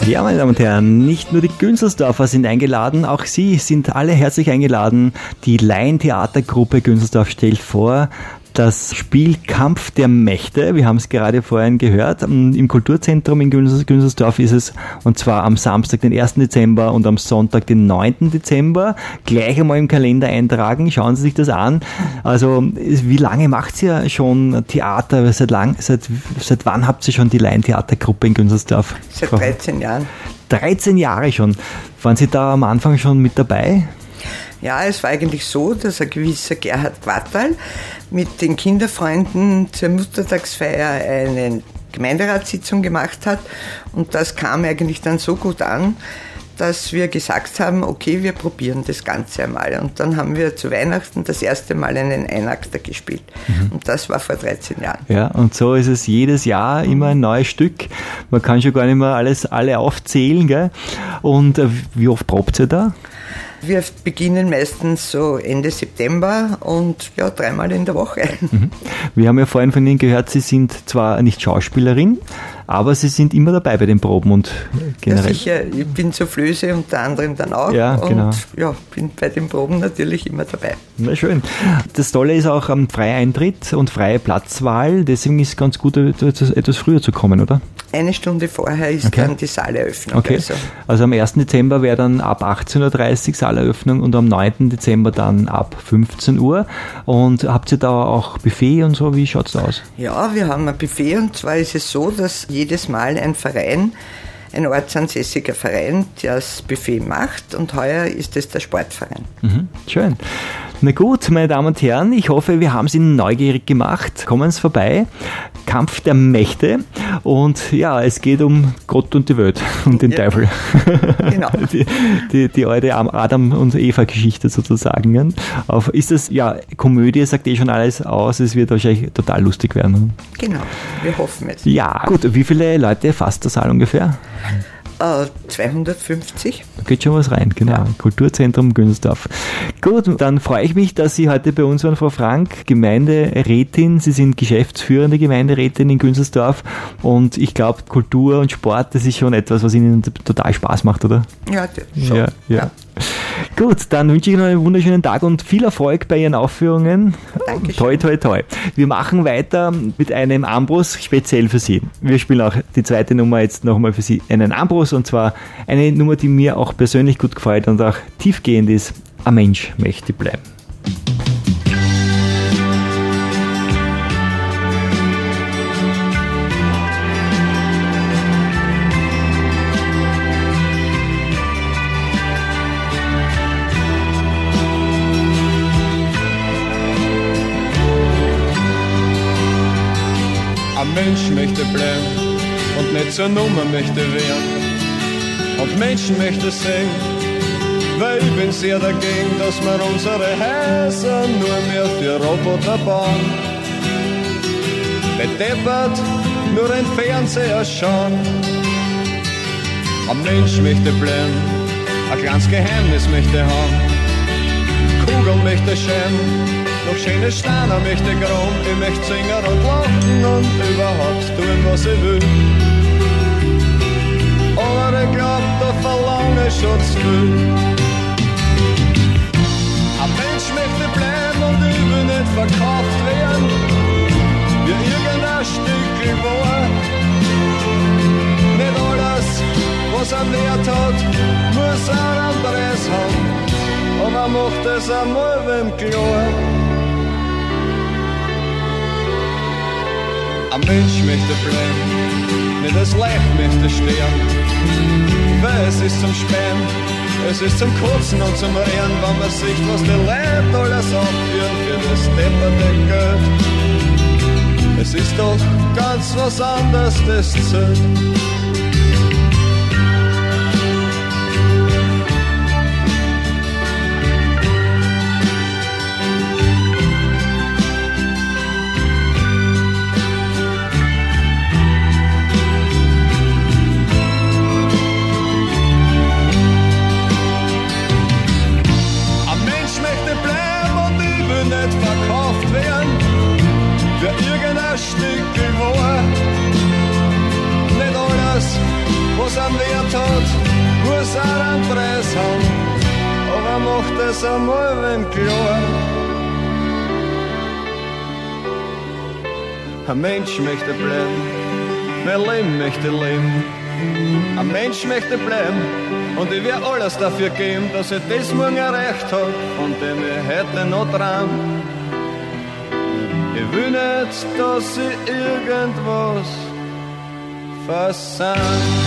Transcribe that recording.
Ja, meine Damen und Herren, nicht nur die Günzelsdorfer sind eingeladen, auch Sie sind alle herzlich eingeladen. Die Laientheatergruppe Günzelsdorf stellt vor das Spiel Kampf der Mächte. Wir haben es gerade vorhin gehört. Im Kulturzentrum in Günzelsdorf ist es, und zwar am Samstag, den 1. Dezember und am Sonntag, den 9. Dezember. Gleich einmal im Kalender eintragen. Schauen Sie sich das an. Also, wie lange macht ihr ja schon Theater? Seit wann habt ihr schon die Laientheatergruppe in Günzelsdorf? Seit 13 Jahren. 13 Jahre schon. Waren Sie da am Anfang schon mit dabei? Ja, es war eigentlich so, dass ein gewisser Gerhard Quattal mit den Kinderfreunden zur Muttertagsfeier eine Gemeinderatssitzung gemacht hat und das kam eigentlich dann so gut an, dass wir gesagt haben, okay, wir probieren das Ganze einmal. Und dann haben wir zu Weihnachten das erste Mal einen Einakter gespielt. Und das war vor 13 Jahren. Ja, und so ist es jedes Jahr immer ein neues Stück. Man kann schon gar nicht mehr alle aufzählen, gell? Und wie oft probt ihr da? Wir beginnen meistens so Ende September und ja, 3-mal in der Woche. Wir haben ja vorhin von Ihnen gehört, Sie sind zwar nicht Schauspielerin, aber Sie sind immer dabei bei den Proben und generell. Ja, sicher. Ich bin Soufflöse unter anderem dann auch. Ja, genau. Und ja, bin bei den Proben natürlich immer dabei. Na schön. Das Tolle ist auch am Freieintritt und freie Platzwahl. Deswegen ist es ganz gut, etwas früher zu kommen, oder? 1 Stunde vorher ist dann die Saaleröffnung. Okay. Also am 1. Dezember wäre dann ab 18.30 Uhr Saaleröffnung und am 9. Dezember dann ab 15 Uhr. Und habt ihr da auch Buffet und so? Wie schaut es aus? Ja, wir haben ein Buffet und zwar ist es so, dass jedes Mal ein Verein, ein ortsansässiger Verein, das Buffet macht und heuer ist es der Sportverein. Schön. Na gut, meine Damen und Herren, ich hoffe, wir haben Sie neugierig gemacht. Kommen Sie vorbei. Kampf der Mächte. Und ja, es geht um Gott und die Welt und den Teufel. Genau. Die alte Adam- und Eva-Geschichte sozusagen. Ist das, ja, Komödie sagt schon alles aus. Es wird wahrscheinlich total lustig werden. Genau, wir hoffen es. Ja, gut. Wie viele Leute fasst der Saal ungefähr? 250. Da geht schon was rein, genau. Ja. Kulturzentrum Günzelsdorf. Gut, dann freue ich mich, dass Sie heute bei uns waren, Frau Frank, Gemeinderätin. Sie sind geschäftsführende Gemeinderätin in Günzelsdorf und ich glaube, Kultur und Sport, das ist schon etwas, was Ihnen total Spaß macht, oder? Ja, schon. Ja. Gut, dann wünsche ich noch einen wunderschönen Tag und viel Erfolg bei Ihren Aufführungen. Dankeschön. Toi, toi, toi. Wir machen weiter mit einem Ambros speziell für Sie. Wir spielen auch die zweite Nummer jetzt nochmal für Sie, einen Ambros, und zwar eine Nummer, die mir auch persönlich gut gefällt und auch tiefgehend ist. Ein Mensch möchte bleiben. Ein Mensch möchte bleiben und nicht zur Nummer möchte werden. Und Menschen möchte sehen, weil ich bin sehr dagegen, dass wir unsere Häuser nur mehr für Roboter bauen. Bedeppert nur ein Fernseher schauen. Ein Mensch möchte bleiben, ein kleines Geheimnis möchte haben. Kugel möchte schämen, noch schöne Steine möchte graben. Ich möchte singen und lachen und überhaupt tun, was ich will. Aber ich glaub, da verlange ich schon zu viel. Ein Mensch möchte bleiben und ich will nicht verkauft werden, wie irgendein Stückchen war. Nicht alles, was einen Wert hat, muss ein anderes haben, aber macht es einmal wem klar. Ein Mensch möchte bleiben, nicht das Leib möchte sterben, weil es ist zum Spähen, es ist zum Kotzen und zum Rehren, wenn man sieht, was die Leute alles aufführen für das depperte Geld. Es ist doch ganz was anderes, das zählt. Verkauft werden für irgendein Stück war. Nicht alles Wert hat, muss auch einen Preis haben. Aber macht es einmal wem klar. Ein Mensch möchte bleiben, mein Leben möchte leben. Ein Mensch möchte bleiben und ich werde alles dafür geben, dass ich das morgen erreicht habe, von dem ich heute noch träum. Ich will nicht, dass ich irgendwas versammle.